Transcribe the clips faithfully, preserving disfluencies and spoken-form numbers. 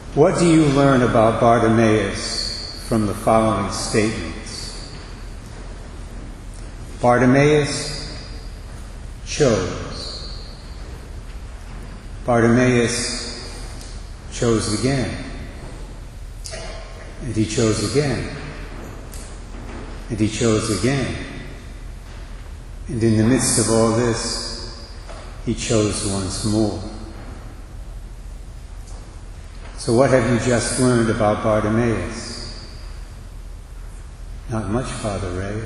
What do you learn about Bartimaeus from the following statements? Bartimaeus chose. Bartimaeus chose again. And he chose again. And he chose again. And in the midst of all this, he chose once more. So what have you just learned about Bartimaeus? Not much, Father Ray.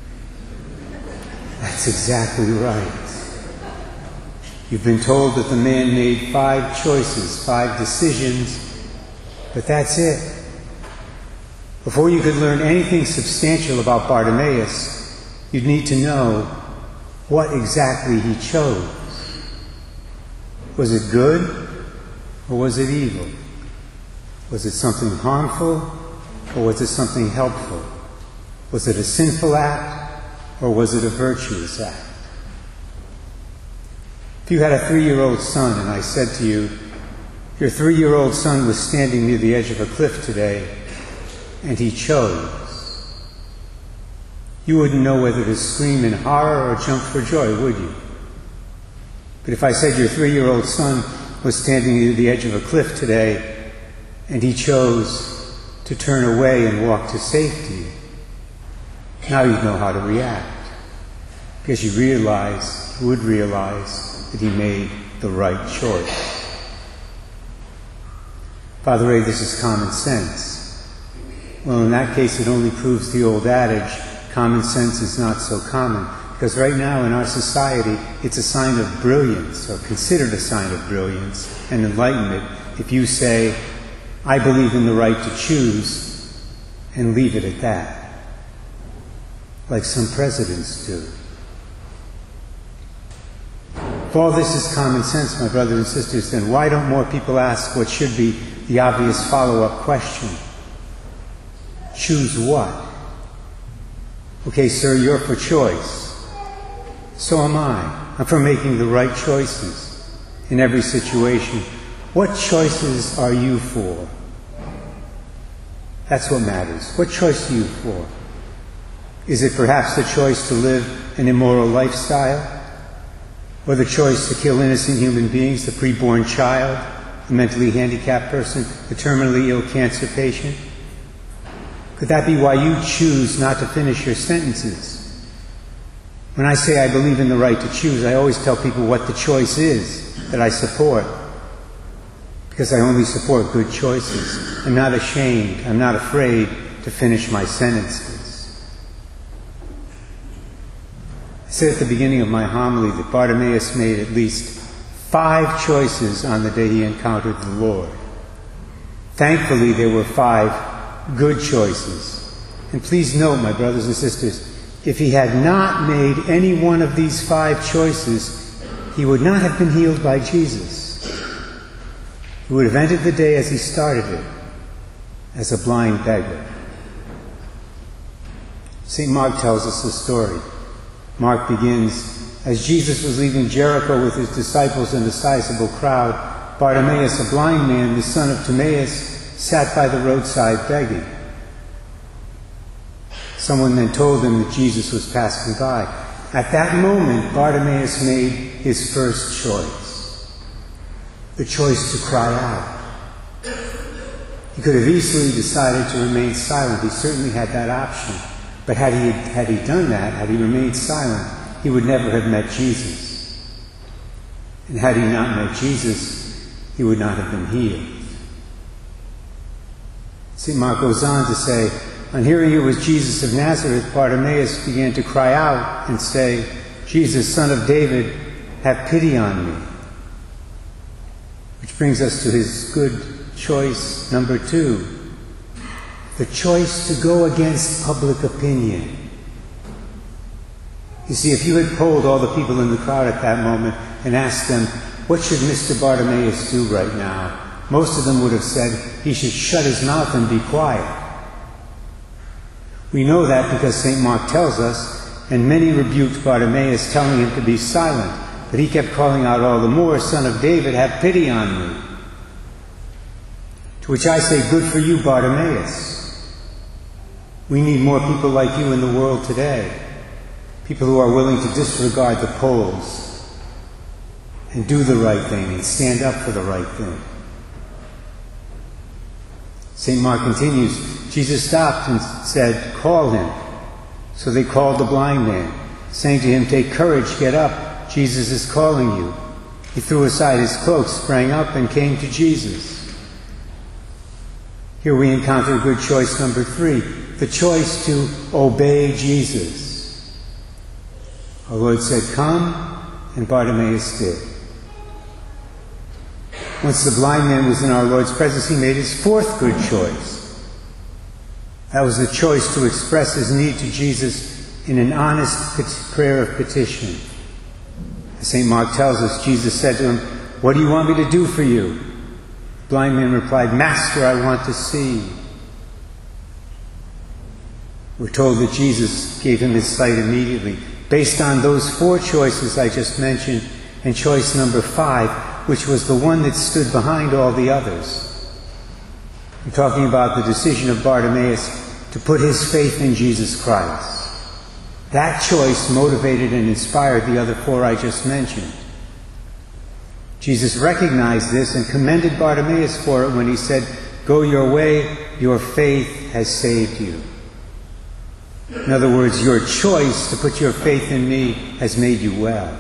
That's exactly right. You've been told that the man made five choices, five decisions, but that's it. Before you could learn anything substantial about Bartimaeus, you'd need to know what exactly he chose. Was it good or was it evil? Was it something harmful or was it something helpful? Was it a sinful act or was it a virtuous act? If you had a three-year-old son and I said to you, your three-year-old son was standing near the edge of a cliff today and he chose, you wouldn't know whether to scream in horror or jump for joy, would you? But if I said your three-year-old son was standing near the edge of a cliff today and he chose to turn away and walk to safety, now you'd know how to react, because you realize, would realize, that he made the right choice. Father Ray, this is common sense. Well, in that case, it only proves the old adage, common sense is not so common, because right now in our society, it's a sign of brilliance, or considered a sign of brilliance and enlightenment, if you say, I believe in the right to choose, and leave it at that, like some presidents do. If all this is common sense, my brothers and sisters, then why don't more people ask what should be the obvious follow-up question? Choose what? Okay, sir, you're for choice. So am I. I'm for making the right choices in every situation. What choices are you for? That's what matters. What choice are you for? Is it perhaps the choice to live an immoral lifestyle? Or the choice to kill innocent human beings, the preborn child, the mentally handicapped person, the terminally ill cancer patient? Could that be why you choose not to finish your sentences? When I say I believe in the right to choose, I always tell people what the choice is that I support. Because I only support good choices. I'm not ashamed, I'm not afraid to finish my sentences. I said at the beginning of my homily that Bartimaeus made at least five choices on the day he encountered the Lord. Thankfully, there were five good choices. And please note, my brothers and sisters, if he had not made any one of these five choices, he would not have been healed by Jesus. He would have ended the day as he started it, as a blind beggar. Saint Mark tells us the story. Mark begins, as Jesus was leaving Jericho with his disciples and a sizable crowd, Bartimaeus, a blind man, the son of Timaeus, sat by the roadside begging. Someone then told him that Jesus was passing by. At that moment, Bartimaeus made his first choice. The choice to cry out. He could have easily decided to remain silent. He certainly had that option. But had he, had he done that, had he remained silent, he would never have met Jesus. And had he not met Jesus, he would not have been healed. Saint Mark goes on to say, on hearing it was Jesus of Nazareth, Bartimaeus began to cry out and say, Jesus, Son of David, have pity on me. Which brings us to his good choice number two. The choice to go against public opinion. You see, if you had polled all the people in the crowd at that moment and asked them, what should Mister Bartimaeus do right now? Most of them would have said he should shut his mouth and be quiet. We know that because Saint Mark tells us, and many rebuked Bartimaeus, telling him to be silent, but he kept calling out all the more, Son of David, have pity on me. To which I say, good for you, Bartimaeus. We need more people like you in the world today. People who are willing to disregard the polls and do the right thing and stand up for the right thing. Saint Mark continues, Jesus stopped and said, call him. So they called the blind man, saying to him, take courage, get up. Jesus is calling you. He threw aside his cloak, sprang up, and came to Jesus. Here we encounter good choice number three, the choice to obey Jesus. Our Lord said, come, and Bartimaeus did. Once the blind man was in our Lord's presence, he made his fourth good choice. That was the choice to express his need to Jesus in an honest prayer of petition. As Saint Mark tells us, Jesus said to him, what do you want me to do for you? The blind man replied, Master, I want to see. We're told that Jesus gave him his sight immediately, based on those four choices I just mentioned, and choice number five, which was the one that stood behind all the others. I'm talking about the decision of Bartimaeus to put his faith in Jesus Christ. That choice motivated and inspired the other four I just mentioned. Jesus recognized this and commended Bartimaeus for it when he said, go your way, your faith has saved you. In other words, your choice to put your faith in me has made you well.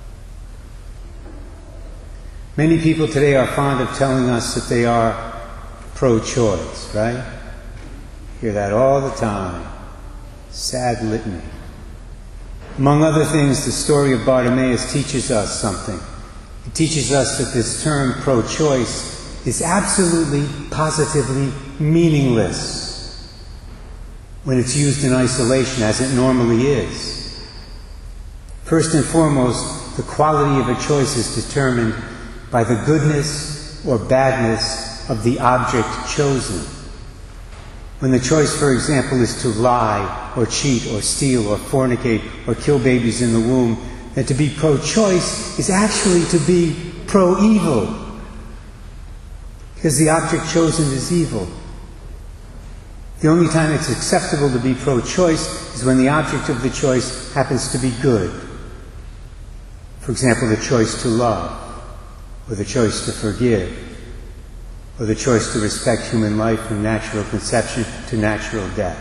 Many people today are fond of telling us that they are pro-choice, right? Hear that all the time. Sad litany. Among other things, the story of Bartimaeus teaches us something. It teaches us that this term pro-choice is absolutely, positively meaningless when it's used in isolation, as it normally is. First and foremost, the quality of a choice is determined by the goodness or badness of the object chosen. When the choice, for example, is to lie or cheat or steal or fornicate or kill babies in the womb, then to be pro-choice is actually to be pro-evil, because the object chosen is evil. The only time it's acceptable to be pro-choice is when the object of the choice happens to be good. For example, the choice to love, or the choice to forgive, or the choice to respect human life from natural conception to natural death.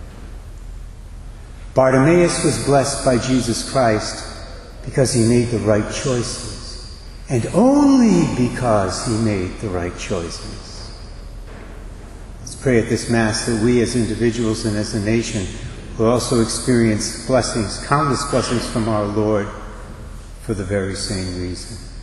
Bartimaeus was blessed by Jesus Christ because he made the right choices, and only because he made the right choices. Let's pray at this Mass that we as individuals and as a nation will also experience blessings, countless blessings from our Lord for the very same reason.